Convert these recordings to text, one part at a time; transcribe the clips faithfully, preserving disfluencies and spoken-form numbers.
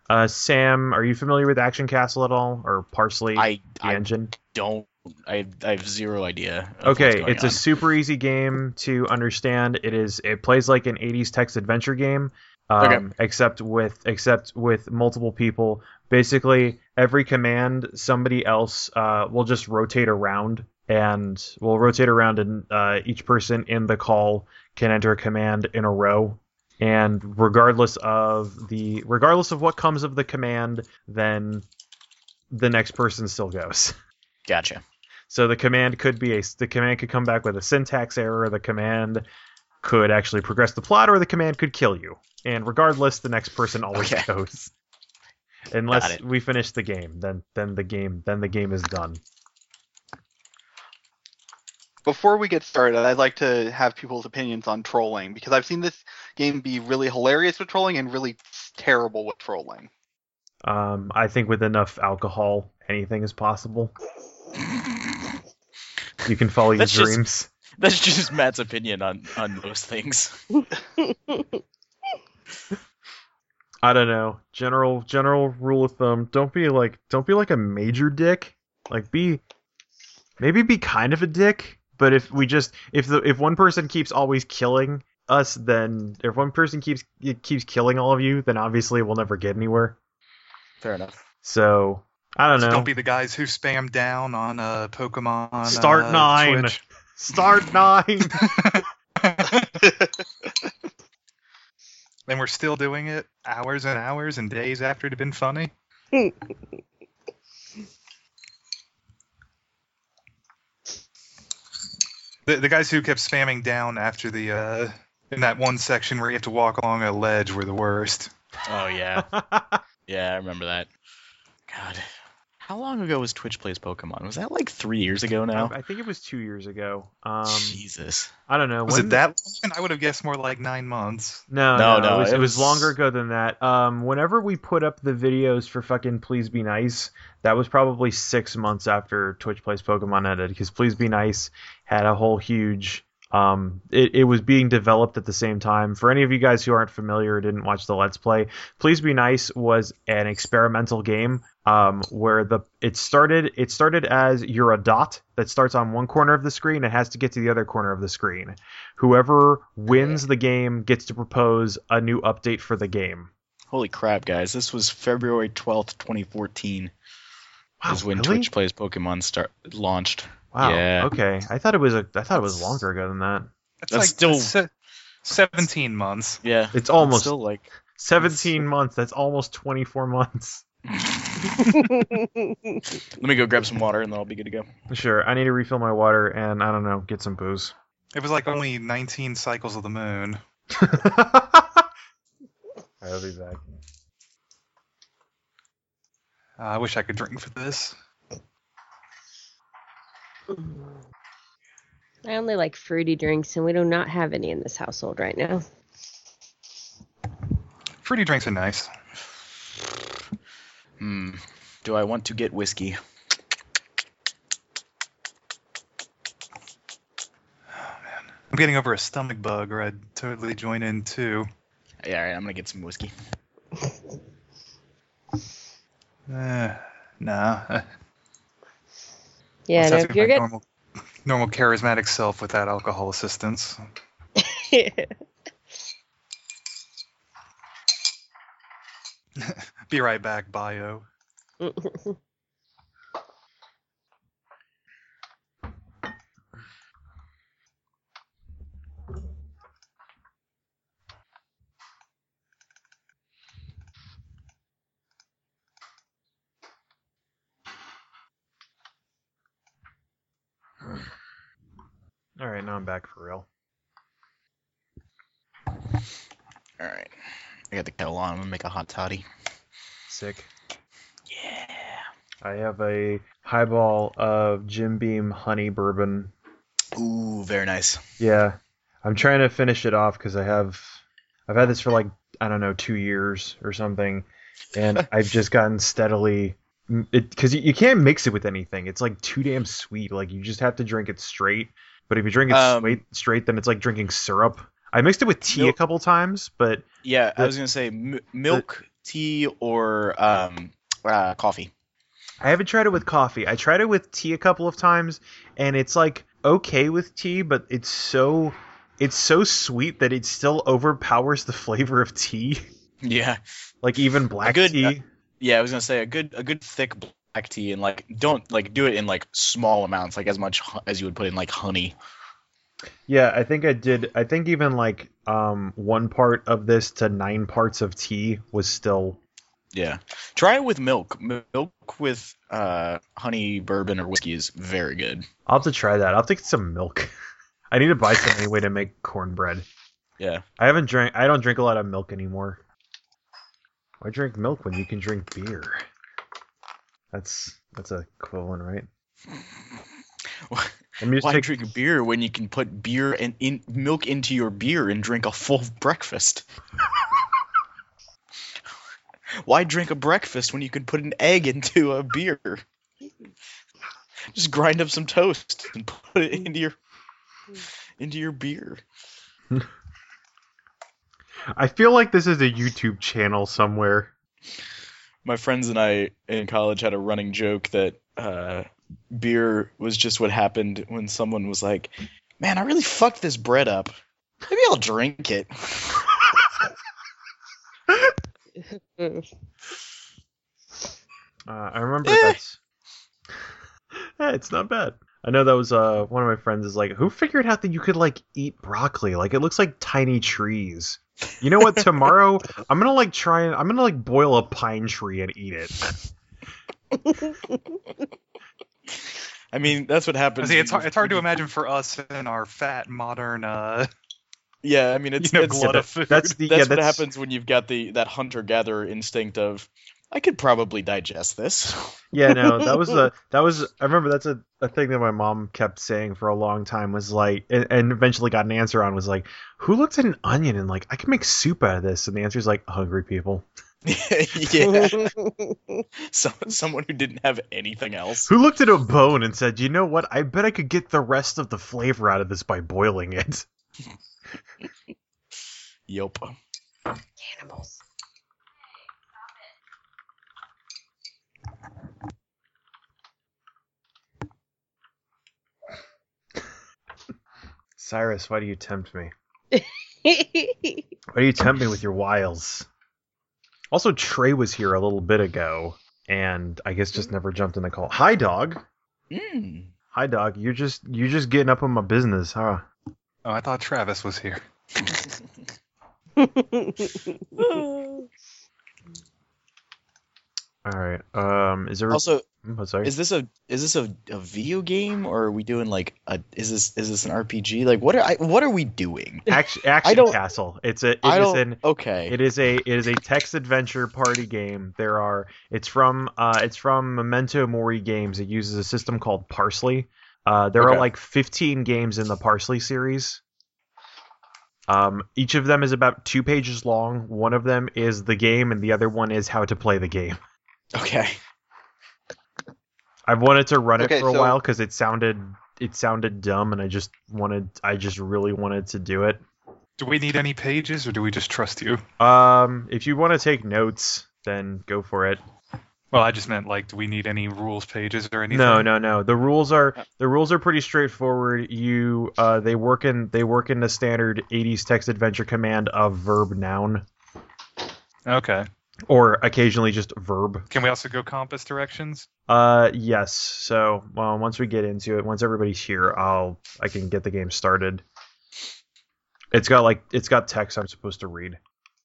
Uh, Sam, are you familiar with Action Castle at all, or Parsley, I the I engine? don't. I I have zero idea of what's Okay, going it's a on. super easy game to understand. It is it plays like an eighties text adventure game, Okay. um, except with except with multiple people. Basically, every command somebody else uh, will just rotate around and will rotate around, and uh, each person in the call can enter a command in a row. And regardless of the regardless of what comes of the command, then the next person still goes. Gotcha. So the command could be a the command could come back with a syntax error. The command could actually progress the plot, or the command could kill you. And regardless, the next person always Okay. goes, Got unless it. we finish the game. Then then the game then the game is done. Before we get started, I'd like to have people's opinions on trolling, because I've seen this game be really hilarious with trolling and really terrible with trolling. Um, I think with enough alcohol, anything is possible. You can follow your That's just- dreams. That's just Matt's opinion on on most things. I don't know. General general rule of thumb: don't be like don't be like a major dick. Like be maybe be kind of a dick. But if we just if the if one person keeps always killing us, then if one person keeps keeps killing all of you, then obviously we'll never get anywhere. Fair enough. So I don't So know. don't be the guys who spam down on uh, Pokemon. Start uh, nine. Twitch. Start nine. And we're still doing it hours and hours and days after it had been funny. The, the guys who kept spamming down after the uh, in that one section where you have to walk along a ledge were the worst. Oh yeah. Yeah, I remember that. God. How long ago was Twitch Plays Pokemon? Was that like three years ago now? I think it was two years ago. Um, Jesus. I don't know. Was when- it that long? I would have guessed more like nine months. No, No, no, no, it, was, it it was was- longer ago than that. Um, whenever we put up the videos for fucking Please Be Nice, that was probably six months after Twitch Plays Pokemon ended, because Please Be Nice had a whole huge. Um, it, it was being developed at the same time. For any of you guys who aren't familiar or didn't watch the Let's Play, Please Be Nice was an experimental game um, where the it started it started as you're a dot that starts on one corner of the screen and has to get to the other corner of the screen. Whoever wins the game gets to propose a new update for the game. Holy crap, guys! This was February twelfth, twenty fourteen. Wow, Is when really? Twitch Plays Pokemon start launched. Wow. Yeah. Okay. I thought it was a I thought it was longer ago than that. That's, That's like still- se- seventeen months. Yeah. It's almost still like. seventeen months. That's almost twenty-four months. Let me go grab some water and then I'll be good to go. Sure. I need to refill my water and I don't know, get some booze. It was like only nineteen cycles of the moon. I'll be back. Uh, I wish I could drink for this. I only like fruity drinks, and we do not have any in this household right now. Fruity drinks are nice. Hmm. Do I want to get whiskey? I'm getting over a stomach bug, or I'd totally join in too. Yeah, alright, I'm gonna get some whiskey. Uh, nah. Uh, Yeah, I'll no, have to if you're be my good. normal, normal charismatic self without alcohol assistance. Be right back, bio. All right, now I'm back for real. Alright. I got the kettle on. I'm gonna make a hot toddy. Sick. Yeah. I have a highball of Jim Beam honey bourbon. Ooh, very nice. Yeah, I'm trying to finish it off because I have, I've had this for like I don't know two years or something, and I've just gotten steadily, because you, you can't mix it with anything. It's like too damn sweet. Like you just have to drink it straight. But if you drink it Um, straight, straight, then it's like drinking syrup. I mixed it with tea a Milk- couple times, but Yeah, I The- was gonna say m- milk tea or um, uh, coffee. I haven't tried it with coffee. I tried it with tea a couple of times, and it's like okay with tea, but it's so it's so sweet that it still overpowers the flavor of tea. Yeah. Like even black good, tea. Uh, yeah, I was gonna say a good a good thick black tea, and like don't like do it in like small amounts, like as much hu- as you would put in like honey. Yeah, I think I did. I think even like um one part of this to nine parts of tea was still. Yeah, try it with milk. Milk with uh, honey, bourbon, or whiskey is very good. I'll have to try that. I'll have to get some milk. I need to buy some anyway to make cornbread. Yeah, I haven't drank. I don't drink a lot of milk anymore. Why drink milk when you can drink beer? That's that's a equivalent, right? Let me just why take... drink beer when you can put beer and in milk into your beer and drink a full breakfast? Why drink a breakfast when you can put an egg into a beer? Just grind up some toast and put it into your into your beer. I feel like this is a YouTube channel somewhere. My friends and I in college had a running joke that uh, beer was just what happened when someone was like, "Man, I really fucked this bread up. Maybe I'll drink it." Uh, I remember Eh. that's. Yeah, it's not bad. I know that was uh one of my friends is like, who figured out that you could like eat broccoli? Like it looks like tiny trees. You know what? Tomorrow I'm gonna like try and I'm gonna like boil a pine tree and eat it. I mean, that's what happens. See, it's when hard, you- it's hard to imagine for us in our fat modern, uh, Yeah, I mean, it's, you know, it's glut that- of food. that's the that's yeah, what that's, happens when you've got the that hunter-gatherer instinct of, I could probably digest this. Yeah, no, that was a that was I remember that's a, a thing that my mom kept saying for a long time was like and, and eventually got an answer on was like, who looks at an onion and like I can make soup out of this? And the answer is like hungry people. Yeah, so, someone who didn't have anything else. Who looked at a bone and said, you know what, I bet I could get the rest of the flavor out of this by boiling it. Yup. Cannibals. Cyrus, why do you tempt me? Why do you tempt me with your wiles? Also, Trey was here a little bit ago, and I guess just never jumped in the call. Hi, dog. Mm. Hi, dog. You're just you're just getting up on my business, huh? Oh, I thought Travis was here. All right. Um, is there Also, oh, sorry. is this a is this a, a video game, or are we doing like a is this is this an R P G? Like, what are I, what are we doing? Action, Action don't- Castle. It's a it I is don't. an Okay. it is a it is a text adventure party game. There are it's from uh it's from Memento Mori Games. It uses a system called Parsley. Uh, there Okay. are like fifteen games in the Parsley series. Um, each of them is about two pages long. One of them is the game, and the other one is how to play the game. Okay. I've wanted to run it Okay, for a so- while because it sounded it sounded dumb, and I just wanted I just really wanted to do it. Do we need any pages, or do we just trust you? Um, if you want to take notes, then go for it. Well, I just meant like, do we need any rules pages or anything? No, no, no. The rules are the rules are pretty straightforward. You uh, they work in they work in the standard eighties text adventure command of verb noun, Okay. or occasionally just verb. Can we also go compass directions? Uh, yes. So, well, once we get into it, once everybody's here, I'll I can get the game started. It's got like it's got text I'm supposed to read.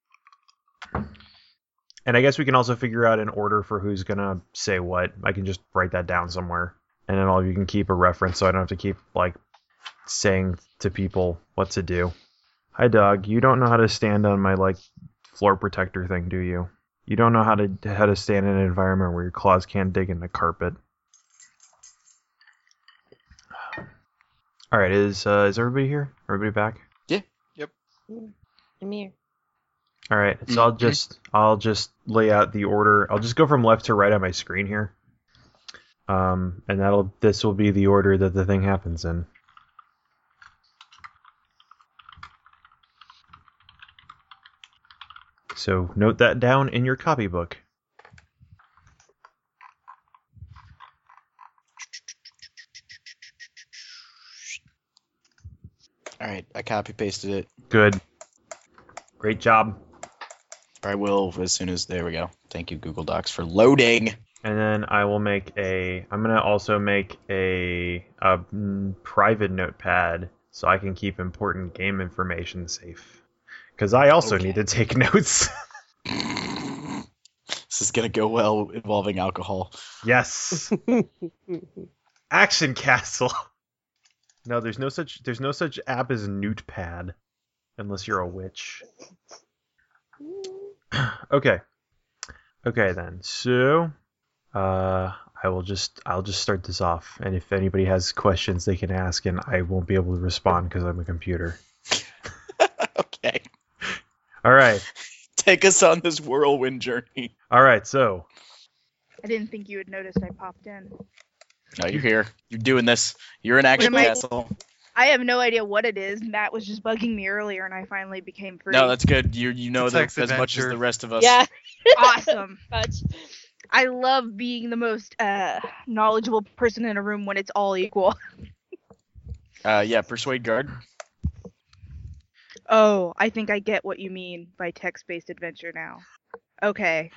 And I guess we can also figure out an order for who's gonna say what. I can just write that down somewhere, and then all of you can keep a reference, so I don't have to keep like saying to people what to do. Hi, dog. You don't know how to stand on my like floor protector thing, do you? You don't know how to how to stand in an environment where your claws can't dig in the carpet. All right, is uh, is everybody here? Everybody back? I'm here. All right, so I'll Mhm. just I'll just lay out the order. I'll just go from left to right on my screen here. Um, and that'll this will be the order that the thing happens in. So note that down in your copybook. All right, I copy pasted it. Good. Great job. I will as soon as there we go. Thank you, Google Docs, for loading. And then I will make a. I'm gonna also make a, a mm, private notepad so I can keep important game information safe. Because I also Okay. need to take notes. This is gonna go well involving alcohol. Yes. Action Castle. No, there's no such. There's no such app as Notepad, unless you're a witch. Okay. Okay then. So. Uh, I will just I'll just start this off, and if anybody has questions, they can ask, and I won't be able to respond because I'm a computer. Okay. All right, Take us on this whirlwind journey. all right. So I didn't think you had noticed I popped in. No, you're here. You're doing this. You're in Action What am I- Castle. I have no idea what it is. Matt was just bugging me earlier, and I finally became free. No, that's good. You you know It's that Text as much as Adventure. the rest of us. Yeah. awesome. Much. I love being the most uh, knowledgeable person in a room when it's all equal. Uh, yeah. Persuade guard. Oh, I think I get what you mean by text-based adventure now. Okay.